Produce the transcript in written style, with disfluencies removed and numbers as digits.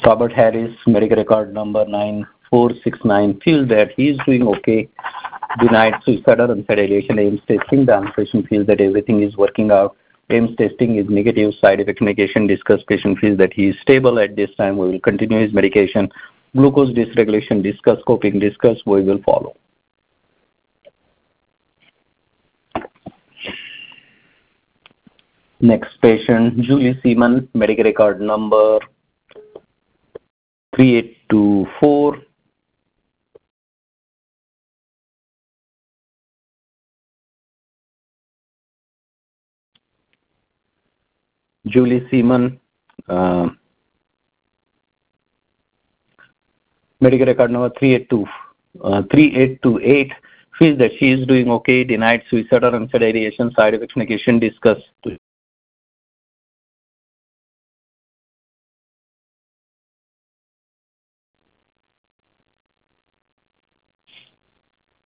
Robert Harris, medical record number 9469, feels that he is doing okay. Denied suicidal unsaid ideation. AIMS testing. The patient feels that everything is working out. AIMS testing is negative. Side effect negation. Discuss. Patient feels that he is stable at this time. We will continue his medication. Glucose dysregulation. Discuss. Coping. Discuss. We will follow. Next patient, Julie Seaman, medical record number 3824. Julie Seaman, medical record number 3828, feels that she is doing okay. Denied suicidal unsaid ideation. Side effects negation. Discuss.